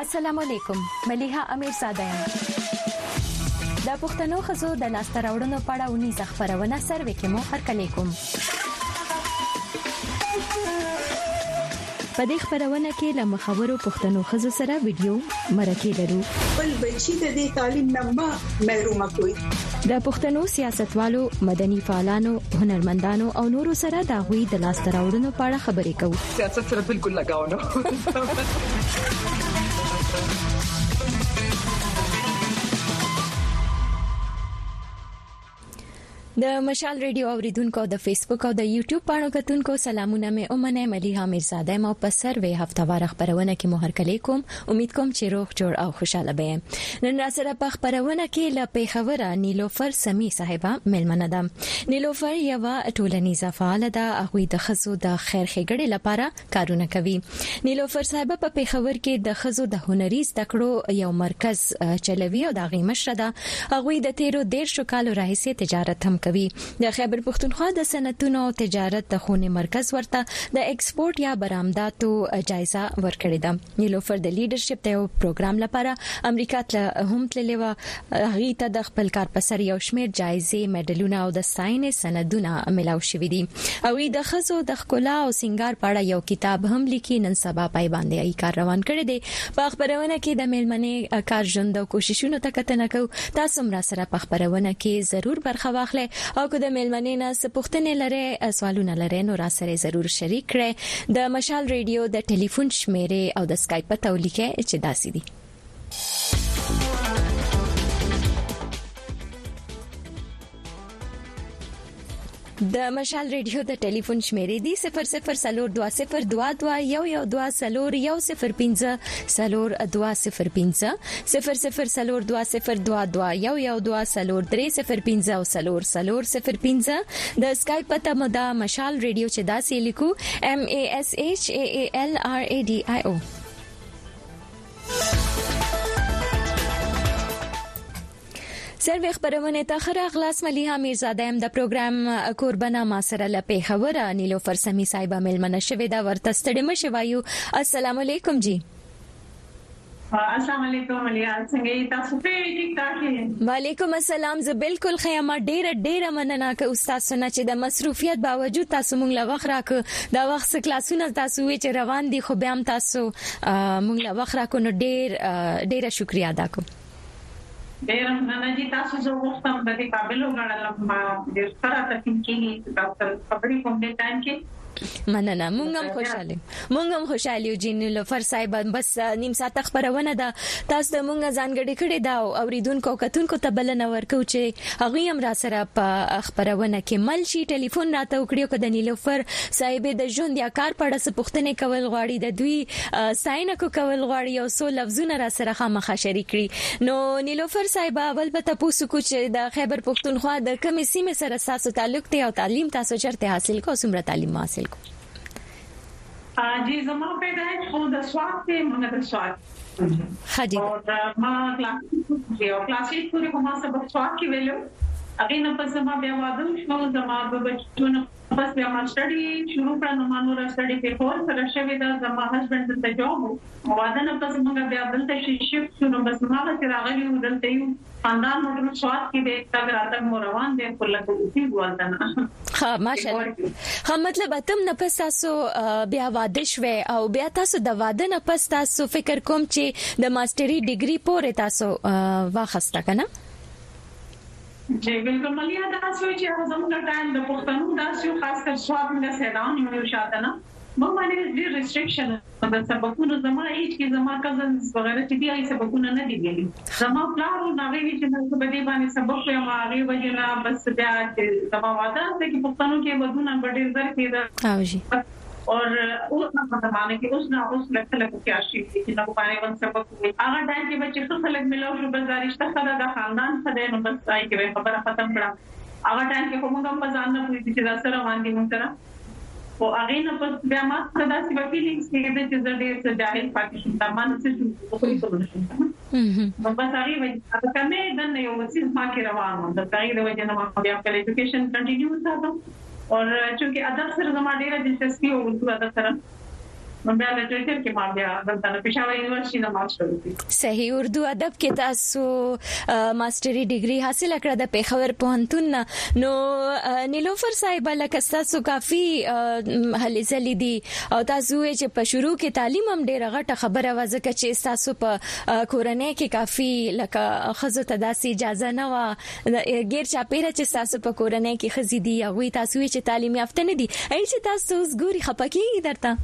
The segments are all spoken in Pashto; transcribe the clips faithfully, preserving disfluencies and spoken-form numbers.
السلام علیکم. ملیحه امیرزاده یم. د پښتنو ښځو د لاسته راوړنو په اړه ونیزه خپرونه سروې کې مو هرکلی کوم. په دې خبرونه کې له مخاورو پښتنو ښځو سره ویډیو مرکه لرو. بل بچی د دې تعلیم نه محروم کوي. د پښتنو سیاستوالو، مدني فعالانو، هنرمندانو او نورو سره د غوي د لاسته راوړنو په اړه خبرې کوو. سیاست سره بالکل لگاو نه. د مشال ریډیو اوریدونکو د فیسبوک او د یوټیوب باندې کتونکو سلامونه مې اومنه ملیحه امیرزاده ما په سروې هفتهوار خبرونه کې مو هرکلی کوم. امید کوم چې روغ جوړ او خوشاله به. نن را سره په خبرونه کې ل پیښوره نیلوفر سمي صاحبہ ملمنه ده. نیلوفر یو ټولنیزه فعال ده، هغه د خزو د خیر ښېګړې لپاره کارونه کوي. نیلوفر صاحبہ په پیښور کې د خزو د هنري زده کړو یو مرکز چلوي او د غیمشره ده. هغه د تیرو ډیر شو کالو راهیسې تجارت هم کوي. د خیبر پختونخوا د صنعتونو او تجارت د خونې مرکز ورته د ایکسپورت یا برآمداتو جایزه ورکړې ده. نیلوفر د لیډرشپ د پروګرام لپاره امریکا ته هم تللی و. هغه ته د خپل کار په سر یو شمېر جایزې، میډلونه او د ساينس سندونه ملاو شوې دي. او د خزو د خکلا او سنگار په اړه یو کتاب هم لیکي. نن سبا پای باندې ای کار روان کړی دی. په خبرونه کې د میلمنې کار ژوند او کوششونو ته کتنه کوو. تاسو هم را سره په خبرونه کې ضرور برخه واخلئ او که د میلمنې نه سپوښتنې لري، سوالونه لري، نو را سره ضرور شریک کړئ. د مشال ریډیو د ټلیفون شمیره او د اسکایپ په تولیکه چې داسې دي. د مشال ریډیو د ټلیفون شمیرې دي صفر صفر سلور دوه صفر دوه دوه یو یو دوه سلور یو صفر پنځه سلور دوه صفر پنځه صفر صفر سلور دوه صفر دوه دوه یو یو دوه سلور درې صفر پنځه او سلور سلور صفر پنځه. د اسکایپ پته مو د مشال ریډیو چې داسې لیکو M A S H A A L R A D I O. سروې خبرونه ته خراغلاس ملیحه امیرزاده هم د پروګرام قربانه ما سره ل پیښوره نیلوفر سمي صاحبہ ملمنه شوې دا ورته ستړي مشه وایو. السلام علیکم جی. السلام علیکم ملیحه، څنګه تاسو په ټیک ټاک یې؟ وعلیکم السلام. زه بالکل خیمه ډیره ډیره مننه ک استاد سونه چې د مصروفیت باوجود تاسو مونږ لا وخت راک دا وخت کلاسونه تاسو وی چې روان دي، خو به هم تاسو مونږ لا وخت راک نو ډیر ډیره شکریا ادا کوم. ډیر مننه جی، تاسو زه وختم د دې قابل وګڼل ما ډیر سره تاسو کې تاسو خبرې کوم دې ټایم کې مننه. مونږ هم خوشاله مونږ هم خوشاله یو جن لفر صاحب. بس نیم ساعت خبرونه ده تاسو د مونږ ځانګړي کړي دا اوریدونکو کتونکو ته بلنه ورکو چې هغه هم را سره په خبرونه کې مل شي. ټلیفون راته وکړو کده نیلوفر صاحب د ژوند یا کار په اړه پوښتنه کول غواړي، د دوی ساينه کو کول غواړي او سو لفظونه را سره خامخا شریک کړي. نو نیلوفر صاحب اول به تاسو کو چې د خیبر پختونخوا د کومې سیمه سره تاسو تعلق ته او تعلیم تاسو چرته حاصل کو، څومره تعلیم حاصل کو؟ जी जमा पैदाइश खुद स्वाद से मगर स्वाद हाजी और मां क्लास जी और क्लासेस पूरे को मां सब स्वाद की वैल्यू अगे न पस मां बेवादू शो जमा बच्चों न पस बे मां स्टडी शुरू कर न मानो र स्टडी पे कोर्स रशवे दा जमा हस्बैंड द जॉब वादन पस मगर बे बल त शिफ्ट शुरू बस मां के रागली उदल ते खानदान मोटर स्वाद की दे तक रात मो روان दे کله کوي ولدان. ها ماشاءالله. ها مطلب اتم نه پس تاسو بیا واده شوه او بیا تاسو د واده نه پس تاسو فکر کوم چې د ماستری ډیګري پورې تاسو واخسته کنه؟ جی بالکل ملیحه تاسو چې زموږ ټایم د پښتنو داسې خاص کر سواد موږ سیدان یو شاته نه موږ باندې ډیر ریستریکشن د سبقونو زما هیڅ کې زما کزنز وغیرہ چې دی هیڅ سبقونه نه دی ویلي. زما پلارو ناوی چې موږ په دې باندې سبق یې ما هغه وجنا بس بیا چې زما واده ته کې پښتنو کې ودونه ډیر زر کېده او جی और उस ना माने कि उस ना उस लक्ष्य लग के आशी कि ना पाने वन सबक अगर टाइम के बच्चे तो खलक मिलो जो बस रिश्ता खदा का खानदान खदे न बस आई के खबर खत्म पड़ा अगर टाइम के कोमगा पजान न हुई थी जरा सर वांदी मुतरा वो आगे न बस बेमा खदा सी फीलिंग्स के दे चीज दे से जाहिल पाकिस्तान तमाम से जो कोई सोल्यूशन हम बस आगे वजह अब कने दन नहीं वो चीज मां के रवान हो तो कई वजह न मां पे एजुकेशन कंटिन्यू था तो और चूंकि अदब सर जमा डेरा दिलचस्पी हो उर्दू अदब सर بیا لټریچر کې ما بیا د پېښور یونیورسيټي نه ماستر وکړ. صحیح. اردو ادب کې تاسو ماستري ډیګري حاصل کړه د پېښور پوهنتون نه. نو نیلوفر صاحب لکه تاسو کافي هلې ځلې دي او تاسو چې په شروع کې تعلیم هم ډېر غټه خبره وځکه چې تاسو په کورنۍ کې کافي لکه خزو ته داسې اجازه نه و غیر چاپیره چې تاسو په کورنۍ کې خزي دي او تاسو چې تعلیم یافته نه دي ای چې تاسو اوس ګوري خپکی درته.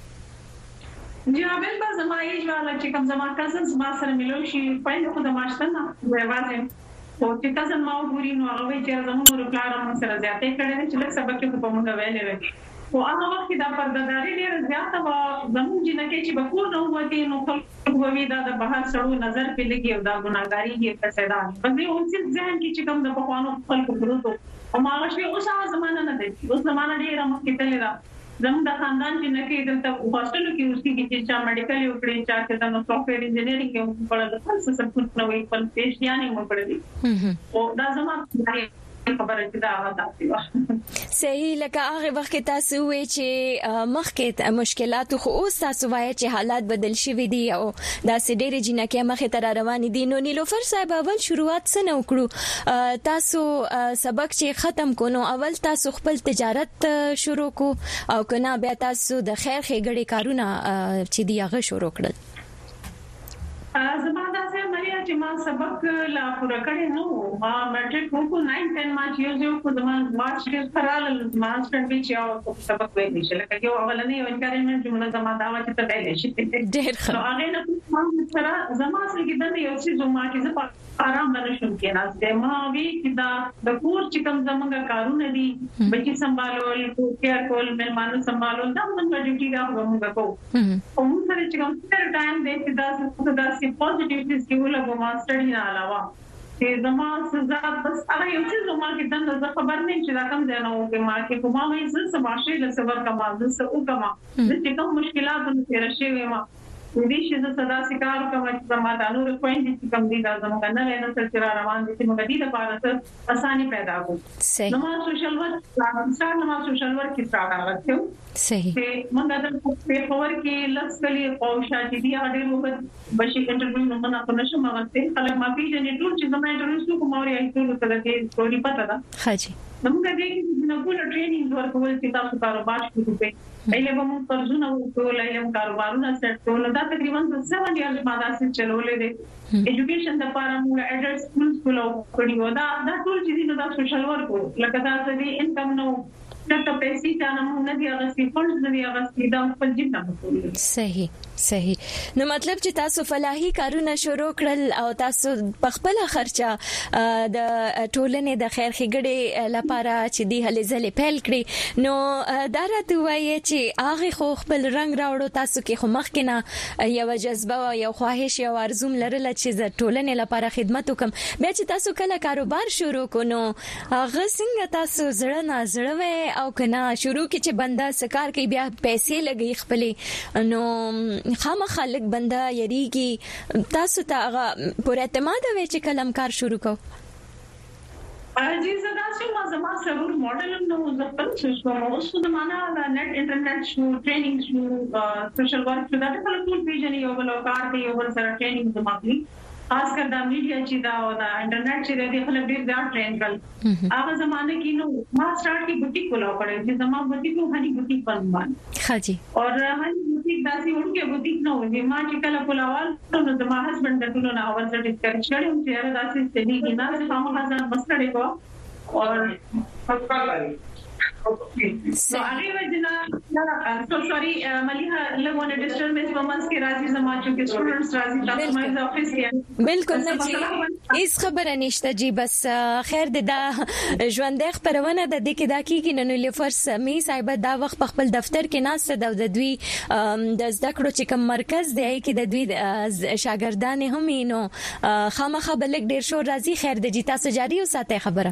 جی بالکل زما یې جواله چې کوم زما کزنز ما سره ملو شي پاین خو د ماشتنه وایي او چې کزن ما وګوري نو هغه چې زموږ ورکلار هم سره زیاتې کړې چې لکه سبق کې په موږ ویلې وي او هغه وخت دا پرداداري ډېر زیاته و زموږ جنکه چې په کور نه وتی نو خلک وی دا د بهر سړو نظر په لګي او دا ګناګاری یې په سیدا باندې اوس ځین کې چې کوم د بخوانو خلکو ګروتو او ما غوښتي اوس هغه زمانہ نه دی. اوس زمانہ ډېر مخکې تللی دا زموږ د خاندان چې نه کې دلته هاستلو کې اوسې کې چې میډیکل یو کړی چې دا نو سافټویر انجینیرینګ کې په لږ څه څه څه نو یې په پیشیانې مو کړی او دا زموږ خبره چې دا راځي. صحیح. لکه هغه وخت تاسو وی چې مخکې مشکلات خو اوس تاسو وایي چې حالات بدل شوي دي او دا سډېر جنکه مخه تر روان دي. نو نیلوفر صاحب اول شروعات څنګه وکړو؟ تاسو سبق چې ختم کونو اول تاسو خپل تجارت شروع کو او کنه بیا تاسو د خیر ښېګړې کارونه چې دی هغه شروع کړل؟ زما دا څه مې چې ما سبق لا پوره کړی نو ما میټریک کو ناین ټین ما چې یو کو زما مارچ کې خلل ماستر به چې او سبق وې چې لکه یو اولنې یو انکارجمنت جمله زما دا و چې ته ویلې شي ډېر ښه. نو هغه نه ما سره زما سره کې د یو څه زما چې زه آرام باندې شم کې ناس دې ما وی چې دا د کور چې کوم زمونږ کارونه دي بچي سمبالول کیر کول مېلمانو سمبالول دا موږ ډیوټي دا موږ کوو او موږ سره چې کوم څه ټایم دې چې دا دا سی پوزټیو سکیول او ماستر نه علاوه چې زما سزا بس هغه یو څه زما کې دنه خبر نه چې دا کوم ځای نه وو ما کې کومه وایي زه سماشه له سبا کما زه او کما چې کوم مشکلات نه تیر شي ما دې چې زه صدا سکار کوم چې زما د نور پوینټ چې کوم دي دا زما نه نه څه چې روان دي چې موږ دې لپاره څه اساني پیدا کوو. نو ما سوشل ورک ستاسو نو ما سوشل ورک کې سٹارټ راغلی. صحیح. چې موږ د پیپر کې لسکلي او شاته دي اړې وګت بشي انټرویو نو نه په نشم غوښتل خلک ما پیژنې ټول چې زما انټرویو کوم اوري ټول څه دې ستوري پته ده. خاجي. نو موږ دې کې نه ګول ټریننګ ورکول چې تاسو کاروبار شروع کړئ. ایله به موږ پرځونه وکړو ایله کاروبارونه سیټ کول دا تقریبا سیون ایئرز ما دا څه چلولې دي. ایجوکیشن د پاره موږ اډلټ سکول سکول او کړیو دا دا ټول چې نو دا سوشل ورک لکه دا چې انکم نو څه پیسې ته نه نه دی هغه سی فونډز نه دی هغه سی دا خپل جیب نه مسؤل. صحیح صحیح. نو مطلب چې تاسو فلاحي کارونه شروع کړل او تاسو په خپل خرچه د ټولنې د خیر ښېګړې لپاره چې دی هلې ځلې پیل کړې نو دا راته وایي چې هغه خو خپل رنگ راوړو تاسو کې خو مخکې نه یو جذبه او یو خواهش یو ارزوم لرله چې د ټولنې لپاره خدمت وکم. بیا چې تاسو کله کاروبار شروع کونو هغه څنګه تاسو زړه نه زړه او کنه شروع کې چې بنده سکار کوي بیا پیسې لګي خپلې نو خامہ خلک بنده یریږي تاسو ته هغه پر اعتماد وي چې کلم کار شروع کو. جی زدا چې ما زما سرور ماډل نو زپل چې نو اوس د معنا د نت انټرنیټ شو ټریننګ شو سوشل ورک شو دا ټول ټول پیژنې یو بل کار کوي یو بل سره ټریننګ زما کوي خاص کر د میډیا چې دا او د انټرنیټ چې د خلک ډیر ځان ټرین کړل هغه زمانه کې نو ما سٹارټ کی بوټیک کولا کړې چې زما بوټیک نو هني بوټیک بنوان خاجي اور هني بوټیک داسي ورکه بوټیک نو چې ما چې کله کولوال نو زما هسبند د ټولو نه اول څه ډیسکس کړم چې هغه داسي ستنی کې نه هم هزار مسړې کو اور پکا So आगे वजना so sorry मलिहा लगोने डिस्टर्बेंस वमन्स के राजी समाजों के स्टूडेंट्स राजी कस्टमाइज ऑफिस के बिल्कुल نه جی هیڅ خبره نشته جی بس خیر د ژوندې خبرونه د دې کې دا کیږي نو لفرس می صاحب دا وخت په خپل دفتر کې ناسته د دوی د زده کړو چې کوم مرکز دی کې د دوی شاګردان هم نو خامخا بلک ډیر شو راضي خیر د جی تاسو جاری وساته خبره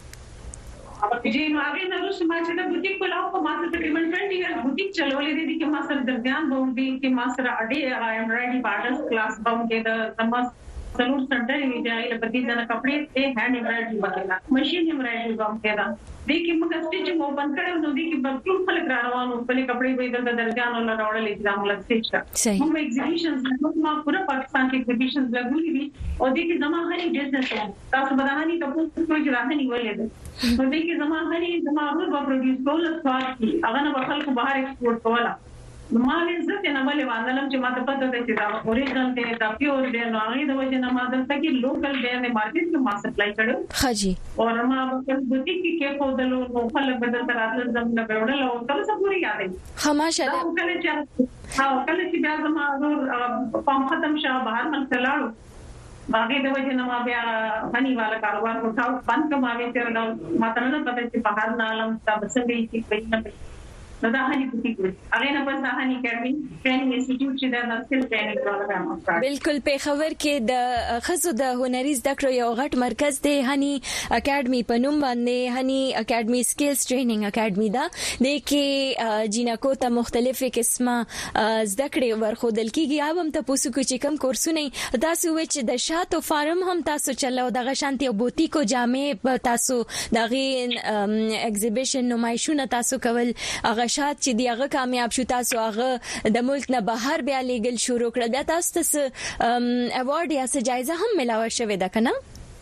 जी आगे न तो समाज का बुटीक खोला को मात्र तकरीबन बीस इयर्स बुटीक चलवले दीदी के मास्टर दरमियान बाउंडी के मास्टर अडे I M ready partners class bound के द समस्त ضرور سنټر وی دی له بدی ځنه کپڑے ته هاند امبرايډري وکړه ماشين امبرايډري کوم کړه دې کې موږ سټیچینګ اوپن کړو نو دې کې په ټول خلک را روانو په کپڑے به د درجانو له راوړل اگزام له سټیچ کا موږ ایگزیبیشنز ما پورا پاکستان کې ایگزیبیشنز لګولې دي او دې کې زموږ هرې بزنس تاسو بداهني تاسو کوم ځای ولې ده نو دې کې زموږ هرې زموږ په پروډوس کول څه هغه نه خلکو بهر ایکسپورټ کوله ما عزت نه ملي وانلم چې ما ته پته ده چې دا اوریجنل دی دا پیور دی نو هغه د وجه نه ما دلته کې لوکل دی نه مارکیټ کې ما سپلای کړو خاجي او ما په بوتي کې کې په دلو نو خلک بدل تر اصل زم نه وړل او تل څه پوری یاد دی خاماشاله کله چې ها کله چې بیا زما ضرور فارم ختم شاه بهر من تلاړو باقي د وجه نه ما بیا هني والا کاروبار کوټاو بند کما وی تر نو ما ته نه پته چې بهر نه علم تاسو څنګه یې کې نه نو دا هني پتی کوي هغه نه پس هني اکیډمي ټریننګ انسټیټیوټ چې دا سکل ټریننګ پروګرام بالکل په خبر کې د خزو د هنري زده کړو یو غټ مرکز دی هني اکیډمي په نوم باندې هني اکیډمي سکلز ټریننګ اکیډمي دا د کې جینکو ته مختلفه قسمه زده کړې ورخودل کیږي اوبم ته پوسو کو چې کم کورسونه تاسو چې د شاتو فارم هم تاسو چلو د غشانتي بوتیکو جامې تاسو دغه ایگزیبیشن نمایشونه تاسو کول هغه شات چې دیغه کامیاب شو تاسو هغه د ملک نه بهر بیا لیګل شروع کړل بیا تاسو ته ایوارډ یا څه جایزه هم ملاوه شوې ده کنه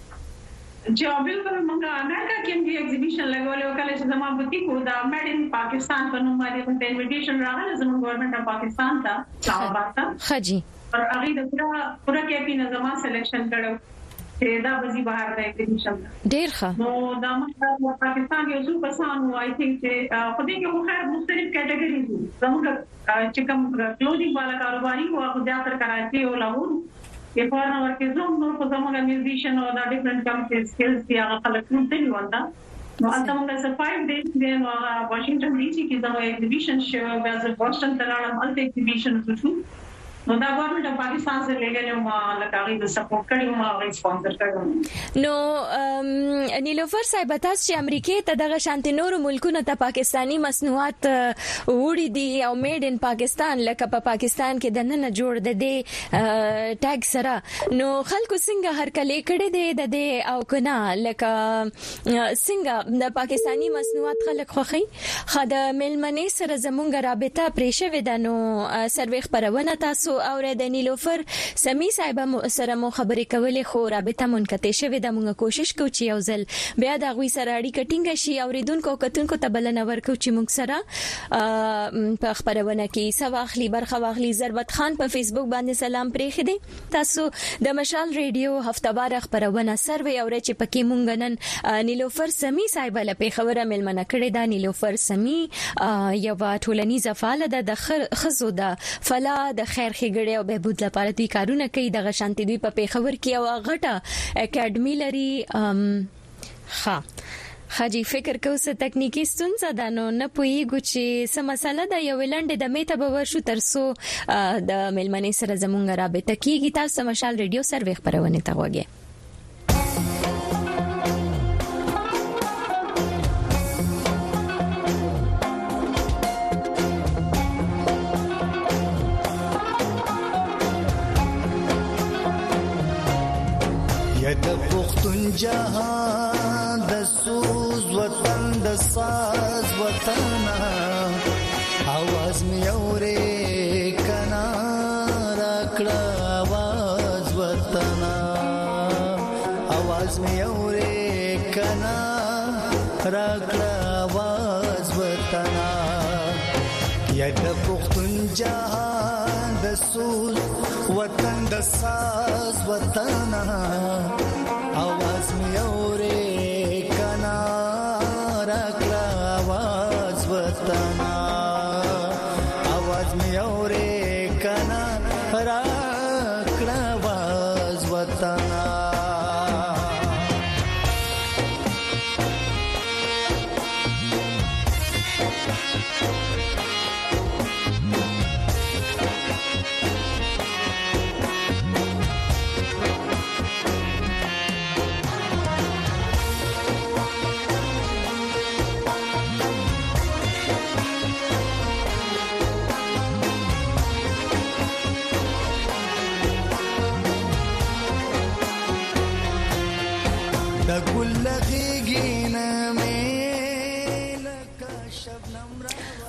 چې بالکل موږ امریکا کې هم ایگزیبیشن لګولې وکړل چې زموږ بوتیکو دا میډ ان پاکستان په نوم باندې په انویټیشن راغله زموږ ګورنمنت اف پاکستان ته اسلام آباد ته خجی او هغه د پورا پورا کې په نظام سلیکشن کړو چې دا بزی بهر د ایگزیبیشن ډیر ښه نو دا موږ پاکستان یو څو کسانو آی تھنک چې په دې کې خو خیر مختلف کټګوري دي زموږ چې کوم کلوزینګ والا کاروباري او خو ځاتر کراچي او لاهور کې په نو ورکه زوم نو په زموږ میوزیشن او دا ډیفرنٹ کم سکلز دی هغه خلک نو ته وندا نو البته موږ څه فایو ډیز دی نو واشنگټن ډي سي کې زموږ ایگزیبیشن شو بیا بوسټن ته لاړم الته ایگزیبیشن وشو نو دا ګورنمنت اف پاکستان سره لګلې ما لکه د سپورټ کړي ما ریسپانسر کړو نو نیلوفر صاحب تاسو چې امریکای ته دغه شانتي نور ملکونو ته پاکستانی مصنوعات وړي دي او میډ ان پاکستان لکه په پاکستان کې د نن جوړ د دې ټاګ سره نو خلکو څنګه هر کله کړي دي د دې او کنه لکه څنګه د پاکستانی مصنوعات خلک خوخي خاله ملمنې سره زمونږ رابطه پرېښوي ده نو سروي خبرونه تاسو او د نیلوفر سمي صاحب سره مو خبرې کولې خو رابطه منقطع شوه د موږ کوشش کوو چې یو ځل بیا د غوي سره اړیکه ټینګه شي او ریدونکو کتونکو ته بلنه ورکو چې موږ سره په خبرونه کې سواخلی برخه واخلی ضربت خان په فیسبوک باندې سلام پرې خدي تاسو د مشال ریډیو هفتهوار خبرونه سروي او چې پکې مونږ نن نیلوفر سمي صاحب له په خبره ملمنه کړې دا نیلوفر سمي یو ټولنیزه فعال ده د خزو د فلا د خیر ګړې او بهبود لپاره دوی کارونه کوي د غشانتي دوی په پیښور کې او غټه اکیډمي لري ها خاجي فکر کوم څه تکنیکی ستونزه ده نو نه پوهیږو چې څه مسله ده یو لنډه د میته به ورشو ترسو د ملمنې سره زمونږ رابطه کیږي تاسو مشال ریډیو سروي خبرونه ته وګورئ د پختون جهان د سوز وطن د ساز وطن आवाज می اورې کنا راکړه आवाज وطن आवाज می اورې کنا راکړه आवाज وطن یا د پختون جهان د سوز وطن د ساز وطن आवाज में औरे कना रखला आवाज वतना आवाज में औरे कना रखला आवाज वतना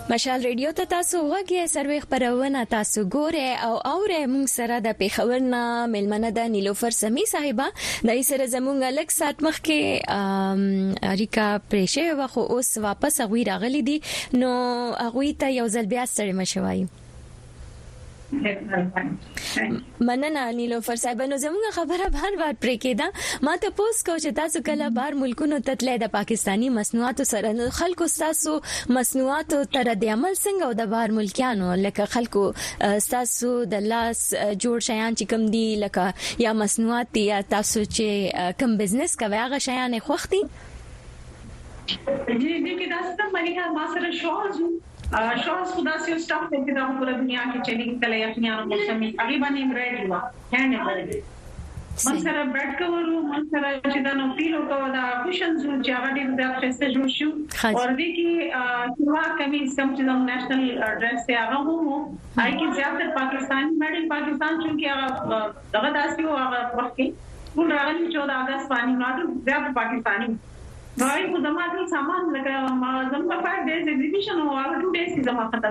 مشال ریډیو ته تاسو غږی سروي خبرونه تاسو ګوره او اوره مونږ سره د پیښورنا ملمنه د نیلوفر سمي صاحبہ د سره زمونږ لک سات مخ کې اریکا پرشه واخو اوس واپس غوي راغلي دي نو غوي ته یو ځل بیا ستړي مشوي مننه نیلوفر صاحب نو زموږه خبره بار بار پرې کېده ما ته پوس کو چې تاسو کله بار ملکونو تتلې د پاکستانی مصنوعاتو سره خلکو تاسو مصنوعاتو تر د عمل څنګه او د بار ملکانو لکه خلکو تاسو د لاس جوړ شیان چې کوم دي لکه یا مصنوعات یا تاسو چې کوم بزنس کوي هغه شیان خوختي جی دې کې تاسو مریه ما سره شوز شوز خدا سي سٹاف ته د پوره دنیا کې چلی کله یقینانو موسمي تقریبا امبرايډري وا هاند امبرايډري من سره برډ کورو من سره چې دا نو پیلو کو دا کوشنز چې هغه دې د خسته جوړ شو اور دې کې سوا کمی سم چې د نېشنل ډریس ته هغه وو آی کې زیاتره پاکستان میډ ان پاکستان چې هغه دغه داسي او هغه وخت کې ټول راغلي چودہ اگست باندې نو زیات پاکستانی وای په دماغي سامان لکه ما زموږ په دې ایگزیبیشن او هغه ټو ډیز زما ختم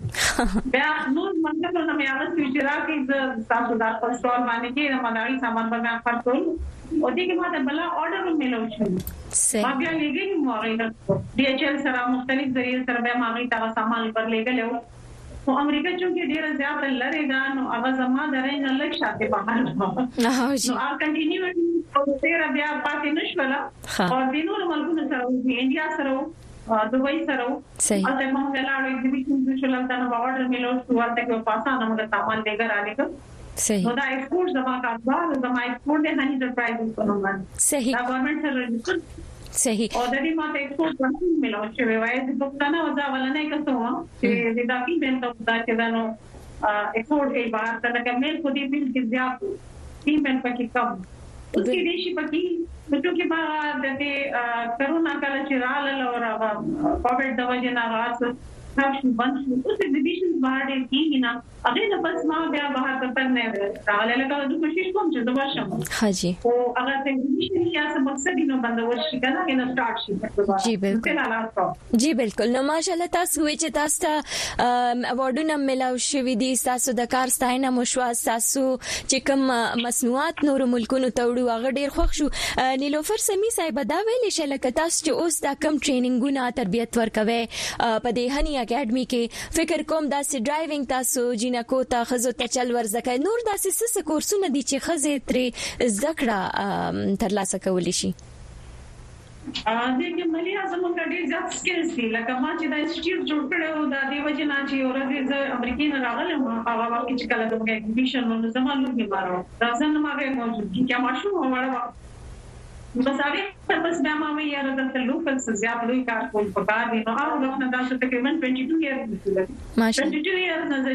شوی بیا نو منګه نو مې هغه چې راکې د تاسو د خپل سټور باندې کې د مداري سامان په ځان خرڅ کول او دې کې ما ته بل آرډر ملو شو ما بیا لګې مو هغه ډي ایچ ال سره مختلف ذریعہ سره به ما هغه سامان پر لګلو او امریکا چې ډیره زیات لری دا نو هغه زما درې نه لږ شاته بهر نو هغه کنټینیو او ډیره بیا پاتې نشولا او دینو ملګرو سره د انډیا سره دوبۍ سره صحیح او ته موږ لاړو ایگزیبیشن چې شلل دا نو آرډر ملو شو ورته کو پاسانه موږ سامان لګر رالیکو صحیح نو دا ایکسپورټ زما کاروبار زما ایکسپورټ د هني انټرپرایز په نوم باندې صحیح دا ګورنمنت سره رجسټر صحیح او د دې ماته ایکسپورټ باندې ملو شوی وای د پښتنه او دا ولنه کسو چې د دافي بنت دا چې دا نو ایکسپورټ کې بهر ته کمل کو دي بل کې زیات پیمنٹ پکې کم اس کی دیشی پکې بچو کې بعد د کرونا کله چې رااله او هغه کووډ د وجه نه راځي نو بند شو اوس ایگزیبیشن باندې کېږي نه هغه نه بس ما بیا بهر ته نه راغله لکه د کوشش کوم چې د ورشم ها جی او هغه ایگزیبیشن یا څه مقصد نه بندول شي کنه کنه سٹارټ شي جی بالکل جی بالکل نو ماشاءالله تاسو وی چې تاسو ته اوارډونه ملاو شوې دي تاسو د کار ستاینه مشوا تاسو چې کوم مصنوعات نور ملکونو ته وړو هغه ډیر خوښ شو نیلوفر سمي صاحب دا ویلې چې لکه تاسو چې اوس دا کم ټریننګونه تربیت ورکوي په دې هني اکیډمي کې فکر کوم دا سي ډرایوینګ تاسو جنکو ته خزو ته چل ورزکه نور داسې څه کورسونه دي چې خزه ترې زکړه ترلاسه کولی شي ا دې کې ملي اعظم کډي ځات سکلز دي لکه ما چې دا انسټیټیوټ جوړ کړو دا دی وجه نه چې اورځي ز امریکای نه راغلم هغه وخت چې کله د ایگزیبیشن نو زمونږ لږه بارو دا څنګه ماغه موجود کی کیا ماشو وړه بس هغه بس بیا ما مې یاره د لوکل زیات لوی کار کول پکار دي نو هغه وخت دا چې تقریبا باندې دوه ایئرز ماشاءالله باندې دوه ایئرز نه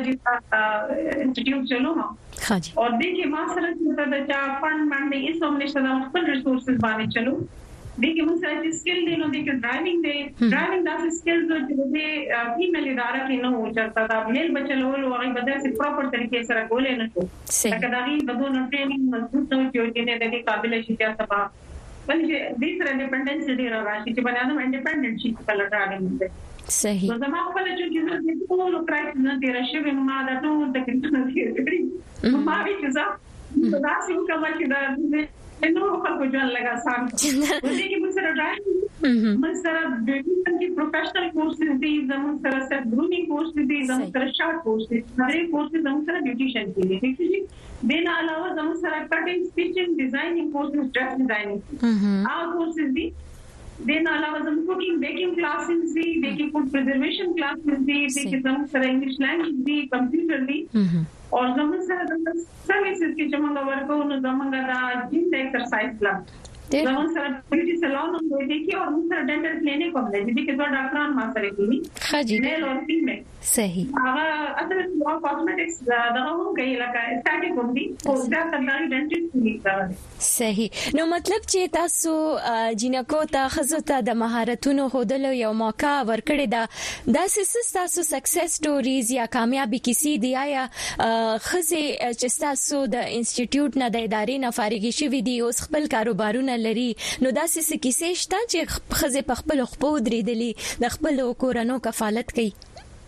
چې انسټیټیوټ چلو ما خاجي او دې کې ما سره چې دا چا فند باندې ایسو نشته د خپل ریسورسز باندې چلو دې کې موږ سره سکل دي نو دې کې ډرایوینګ دی ډرایوینګ دا سکل چې دې فیمیل اداره کې نو چرته دا میل بچلول او هغه بدل سي پراپر طریقې سره کولې نه شو دا کدا غي بدون ټریننګ مضبوط نو چې دې دې قابل شي چې تاسو ولې دې سره ډیپندنس دې راځي چې باندې نو انډیپندنٹ شي په لټاګم دې صحیح نو زما خپل چې دې ټول کرایټ نه دې راشي ما دا ټول د کېنټ نه دې ما وی چې زه دا څنګه کوم چې دا نو خلکو ځان لگا سان ولې کې موږ سره راځي موږ سره د دې کې پروفیشنل کورسز دي زموږ سره سره ګرومینګ کورس دي زموږ سره شارټ کورس دي هغه کورس زموږ سره بیوټیشن دي چې دین علاوه زموږ سره کټینګ سټیچینګ ډیزاینینګ کورسز ډریس ډیزاینینګ هغه کورسز دي دین علاوه زموږ کوکینګ بیکینګ کلاسز دي بیکینګ فود پریزرویشن کلاسز دي چې زموږ سره انګلیش لانګویج دي کمپیوټر دي او زموږ سره د سرویسز کې چې موږ ورکو نو زموږ دا جیم د ایکسرسایز کلب زموږ سره بیوټي سالون هم دی کې او موږ سره ډنټل کلینیک هم دی چې کې دوه ډاکټران ما سره کوي خاجي میل او فیمیل صحیح هغه اصل او کاسمیټکس دا هم کوي لکه اسټاټیک هم دي او دا څنګه ډنټل کوي صحیح نو مطلب چې تاسو جنکو ته خزو ته د مهارتونو خودلو یو موقع ورکړی دا د سیس تاسو سکسس سټوریز یا کامیابی کیسې دی آیا خزه چې تاسو د انسټیټیوټ نه د ادارې نه فارغ شوي دي اوس خپل کاروبارونه لري نو دا سیس کیسې شته چې خزه په خپل خپل درېدلې د خپل کورونو کفالت کوي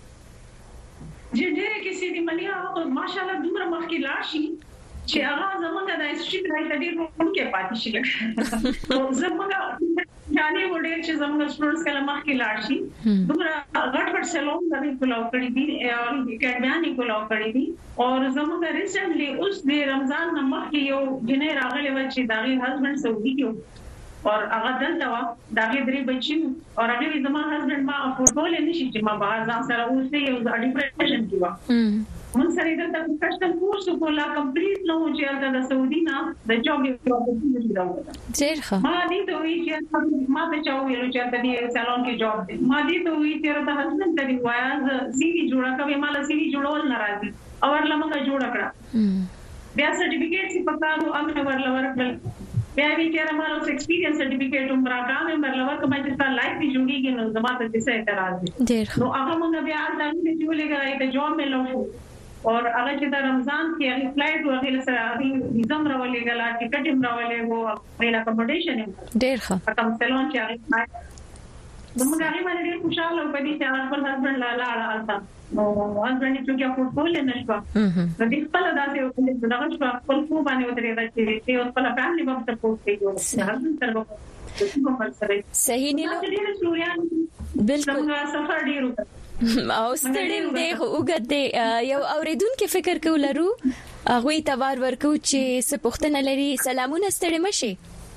ډېر کې سي دي ملي هغه ماشاءالله دومره مخکې لاړ شي چې هغه زمونږ د انسټیټیوټ راځي ډېر ورکه پاتې شي نو زمونږ یعنی وړي چې زموږ سټوډنټس کله مخکې لاړ شي دومره غټ غټ سلون د کولاو کړی دي او اکیډمي کولاو کړی دي او زموږ ریسنټلی اوس د رمضان نه مخکې یو جنې راغلی و چې داغي هسبند سعودي کې او هغه دلته و داغي درې بچي او هغه زما هسبند ما فوټبال نه شي چې ما بهر ځان سره اوسې یو ډیپریشن کې و من سره دلته کشتن کورس کولا کمپلیټ نو چې د سعودي نه د جاب یو اپورتونټی راوړل ډېر ښه ما دې ته وی چې ما ته چاو ویلو چې د دې سالون کې جاب دی ما دې ته وی چې راته هسبند ته دی وایا سی وی جوړه کوي مال سی وی جوړول ناراضي او ورلمه جوړ کړه بیا سرټیفیکیټ سی پکارو امه ورل ورکل بیا وی چې مالو ایکسپیرینس سرټیفیکیټ عمره کامه ورل ورکه ما چې تا لایف دی جوړیږي نو زما ته څه اعتراض دی ډېر نو هغه مونږ بیا دا چې ولګای ته جواب ملو شو और अगर چې د رمضان کې هغه فلایټ ورغله سره هغه نظام راولې غلا ټیکټ هم راولې وو خپل اکوموډیشن هم ډېر ښه کوم سلون چې هغه دموږ هغه باندې ډېر خوشاله په دې چې هغه خپل هسبند لا لا اړه نو هسبند چې یو فوټبال نه شو نو دې خپل داسې یو دغه شو خپل خو باندې ودرې دا چې یو خپل فیملی په سپورټ کوي هسبند سره صحیح نه بالکل سفر ډیرو او ستړیم دی وګد دی یو اوریدونکو فکر کولرو هغه تبار ورکو چې سپوښتنه لري سلامونه ستړي مشي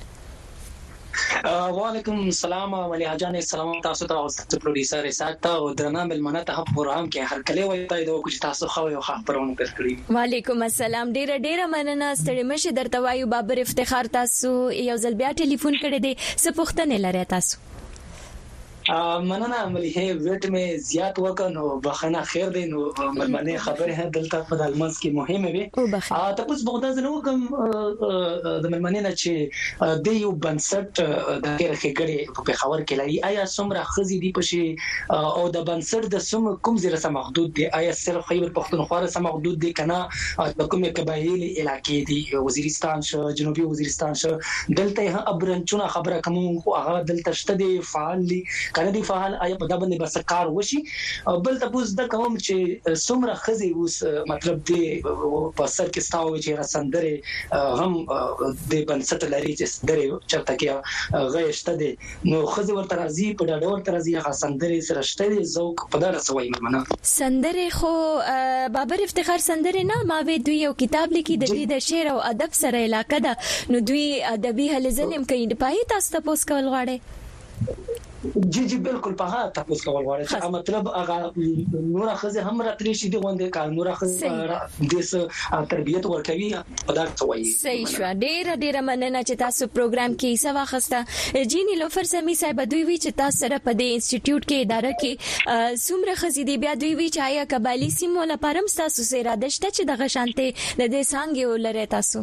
وعلیکم السلام علی حجان السلام تاسو ته او تاسو پروډوسر سات او درنه ملمنه ته پروګرام کې هر کله وایي ته د تاسو خو یو خبرونه کړی وعلیکم السلام ډیره ډیره مننه ستړي مشي درته وایو بابر افتخار تاسو یو ځل بیا ټلیفون کړی دی سپوښتنه لري تاسو مننه عملی هي وټ مې زیات وکنو بخنه خیر دی نو ملمنه خبره هه دلته په دالمنس کې مهمه وي ا تاسو بغدا زنه کوم د ملمنه نه چې د یو بنسټ د غیر خګړې په خبر کې لري آیا څومره خزي دی پشي او د بنسټ د سم کوم زیره سم محدود دی آیا صرف خیبر پختونخوا سره محدود دی کنه د کومه قبایلی علاقې دی وزیرستان شو جنوبي وزیرستان شو دلته ابرنچونه خبره کوم هغه دلته شته دی فعال دي کنه دی فعال آیا په دا باندې بس کار وشي بل تاسو د کوم چې څومره خزي اوس مطلب دی په سر کې ستاو چې رسندره هم د بنسټ لري چې درې چرته کې غیشته دي نو خزي ورته راځي په ډاډ ورته راځي هغه سندره سره شته ذوق په دغه سوي منه سندره خو بابر افتخار سندره نه ما وی دوی یو کتاب لیکي د دې د شعر او ادب سره علاقه ده نو دوی ادبي هلزلم کوي د پای تاسو ته پوس کول غواړي جی جی بالکل په هغه تاسو کول غواړئ چې مطلب هغه نور خزه هم راتلی شي دی غونډه کار نور خزه د س تربیت ورکوي په دا څوي صحیح شو ډیر ډیر مننه چې تاسو پروګرام کې سوا خسته جینی لوفر سمي صاحب دوی وی چې تاسو سره په دې انسټیټیوټ کې اداره کې څومره خزي دی بیا دوی وی چې آیا قبایلی سیمو لپاره تاسو سره اراده شته چې د غشانته د دې څنګه ولري تاسو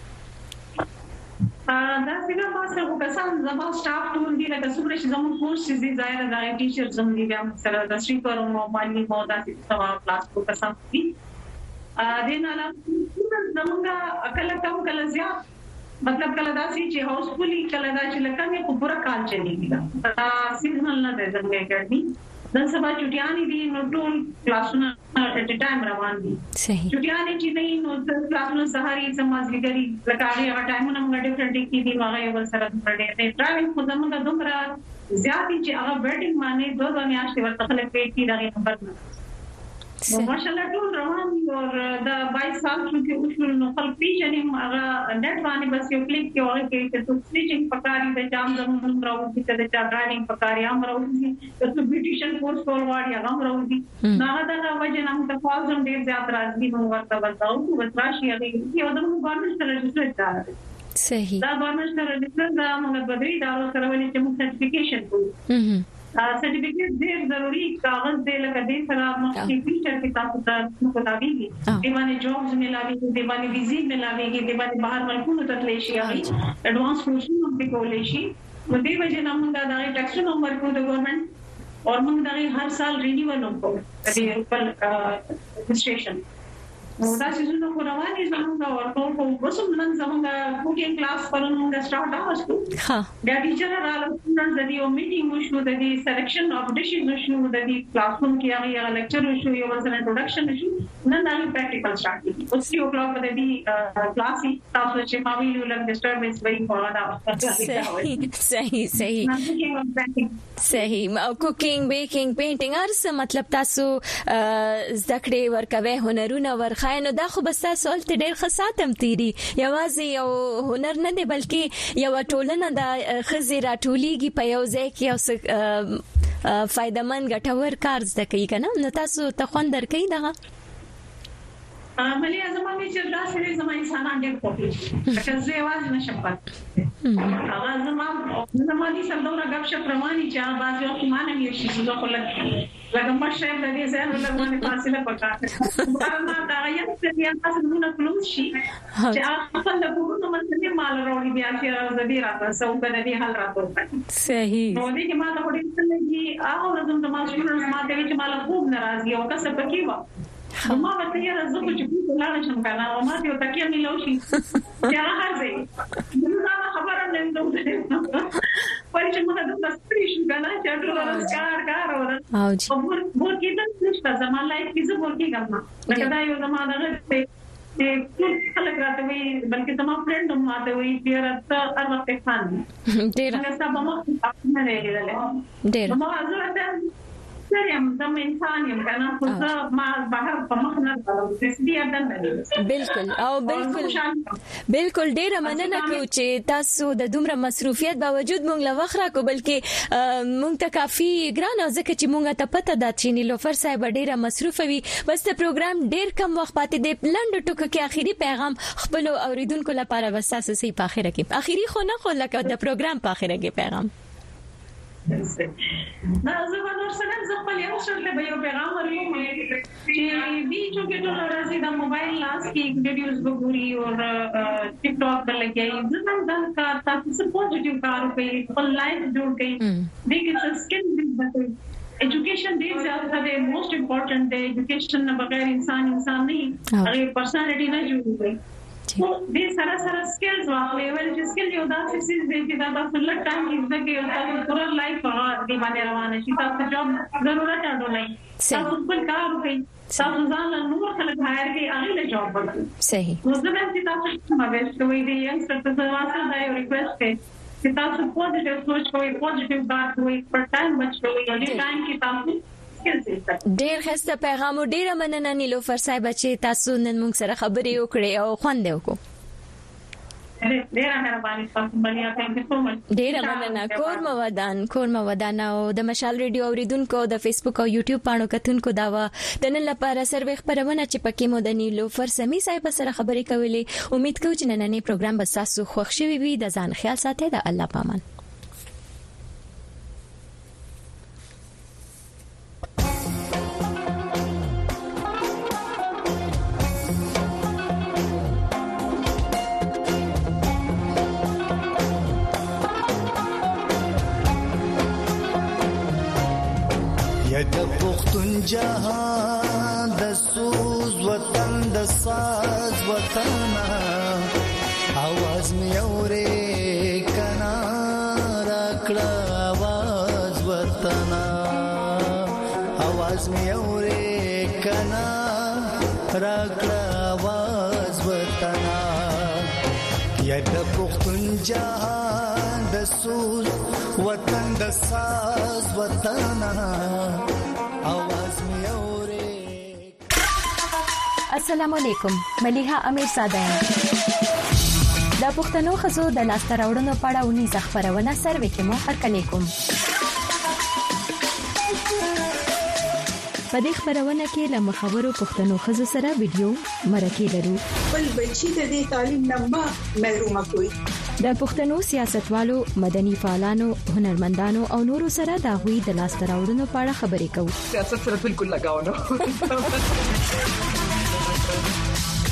دا څنګه ما سره کسان زما سټاف ټول دي لکه څومره چې زموږ کورس دي ظاهر دا ټیچر زموږ دي هم سره د سټریپر او مالي مودا چې سوا کلاس کو کسان دي ا دې نه لا زموږه کله کم کله زیات مطلب کله دا چې هاوسفولي کله دا چې لکه مې په پورا کال چلیږي دا سیزنل نه ده زموږه اکیډمي نن سبا چټیانی دي نو ټول کلاسونه اټ ټایم روان دي صحیح چټیانی چې نه نو کلاسونه سهاري سمازګری لکه هغه ټایمونه موږ ډیفرنٹ کې دي هغه یو سره پرې ډرایوینګ خو زموږ دومره زیات چې هغه بیډینګ باندې دوه دوه میاشتې ورته خلک پیټ کی دغه نمبر نو ماشاءالله ټول روان دي او دا بایس سال چې اصول نو خپل پیژنې هغه نت باندې بس یو کلیک کې وایي چې څه سټیچینګ پکاري د جام زموږ راوځي چې د چا ګاډینګ پکاري هم راوځي چې بیوټیشن کورس کول واړی هغه راوځي نه دا وجه نه ته فاوزم ډیر زیات راځي نو ورته ورته او وتراشي هغه یو د ګورنمنت سره رجسټر ده صحیح دا ګورنمنت سره رجسټر دا موږ بدري دا سره ولې چې موږ سرټیفیکیشن کوو سرټیفیکیټ ډېر ضروری کاغذ دی لکه دې سره موږ فیچر کې تاسو ته مطابقي دی باندې جابز ملاويږي دی باندې ویزي ملاويږي دی باندې بهر ملکونو ته تللی شي اډوانس کورسونه هم کولای شي نو دې وجه نه موږ دا ټیکس نمبر کو د ګورنمنت او موږ دا هر سال رینیول کوو د خپل رجسټریشن دا چې زه نو روانې زموږ ورته په وسم نن زموږ کوکینګ کلاس پرونګه سٹارټ اوسه ها دا ټیچر رااله ستاسو د دې میټینګ وشو د دې سلیکشن اف ډیشز وشو د دې کلاس روم کې هغه لیکچر وشو یو ځل انټروډکشن وشو نن دا پریکټیکل سٹارټ کیږي اوس یو کلاس د دې کلاس تاسو چې ما ویلو لږ ډیسټربنس وایي په دا صحیح صحیح صحیح او کوکینګ بیکینګ پینټینګ ارسه مطلب تاسو زده کړې ورکوي هنرونه ورخاینو دا خو بس تاسو ولته ډېر خصاتم تیری یوازې یو هنر نه دی بلکې یو ټولنه د خزیرا ټولیږي په یو ځای کې یو فائدمن ګټور کار زده کوي کنه نو تاسو ته خوند درکې دغه عملی ازمه چې دا سړي زما انسانان ډېر خوښي چې زه واز نشم پات هغه زما زما دي څلور غب شپ رواني چې باز یو مانه مې شي زه خو لګ لکه مشه د دې ځای نو لګونه فاصله پکاره دا دا یو څه بیا تاسو نو کلوز شي چې خپل د ګورو منځ مال راوړي بیا چې د دې راځه سو په دې حل راځي صحیح نو دې کې ما ته وړي چې هغه زم د ماشومان ما ته چې مال خوب ناراضي او کس پکې و ما ته یې راځو چې په لاړ شم کنه او ما ته یو تکیه ملو شي چې هغه ځي نو خبره نه دوه پای چې موږ د تاسو شي کنه چې ټول کار کار ورته او چې ور کې د څه زما لایف کې زه ور کې ګم لکه دا یو زما دغه ته خلک راته وي بلکې زما فرند هم ماته وي چې راته هر وخت خان ډېر هغه سبا مخ نه لري ډېر ما حضرت سریم زم انسان یم کنه خو زه ما بهر په مخ نه غواړم چې دې اردن نه بالکل او بالکل بالکل ډیره مننه کوم چې تاسو د دومره مصروفیت باوجود مونږ له وخت راکو بلکې مونږ ته کافي ګران او ځکه چې مونږ ته پته ده چې نیلوفر صاحب ډیره مصروف وي بس د پروګرام ډیر کم وخت پاتې دی لنډ ټکو کې اخیری پیغام خپل اوریدونکو لپاره وساسه سي په اخره کې اخیری خو نه خو لکه د پروګرام په اخره کې پیغام نه زه به نور څه نه زه خپل یو شرط به یو پیغام ورکوم چې دې چې ټول راځي د موبایل لاس کې ویډیوز وګوري او ټیک ټاک بلګي زه نن دا کار تاسو څه پوزټیو کار کوي خپل لایف جوړ کړئ دې کې څه سکل دې ایجوکیشن دې زیاته دی موست امپورټنٹ دی ایجوکیشن نه بغیر انسان انسان نه هغه پرسنالټي نه جوړوي نو دې سره سره سکلز واخلې ول چې سکل یو داسې څه دی چې دا تاسو لږ ټایم کې زده کوي تاسو پوره لایف دې باندې روان شي تاسو جاب ضرورت اړولای تاسو خپل کار کوي تاسو ځان له نور خلک هایر کوي هغه له جاب ورکړي صحیح نو زه به تاسو ما به شوي دي یم څه څه واسه دا یو ریکوست دی چې تاسو پوزټیو سوچ کوئ پوزټیو کار کوئ پر ټایم بچوي دې ټایم کې تاسو ډیر خسته پیغام او ډیر مننه نیلوفر صاحب چې تاسو نن موږ سره خبرې وکړې او خوند وکړو ډیر مهرباني تاسو باندې ثانک یو سو مچ ډیر مننه کور مو ودان کور مو ودان او د مشال ریډیو اوریدونکو د فیسبوک او یوټیوب پاڼو کتونکو دا و د نن لپاره سروي خبرونه چې پکې مو د نیلوفر سمي صاحب سره خبرې کولې امید کوم چې نننې پروګرام به تاسو خوښ شي وي د ځان خیال ساتئ د الله پامان د پختون جهان د سوز وطن د ساز وطن आवाज مې اورې کنا راکړه आवाज وطن आवाज مې اورې کنا راکړه आवाज وطن یا د پختون جهان د سوز وطن د ساز وطن السلام علیکم ملیحه امیر زاده د پښتنو خزو د لاسته راوړنو په اړه ونی ځخبرونه سروي کې مو هرکلی کوم په دې خبرونه کې له مخابرو پښتنو خزو سره ویډیو مرکه لرو بل بچی د دې تعلیم نه محروم کوي د پښتنو سیاستوالو مدني فعالانو هنرمندانو او نورو سره د غوي د لاسته راوړنو په اړه خبرې کوو سیاست سره بالکل لگاو نه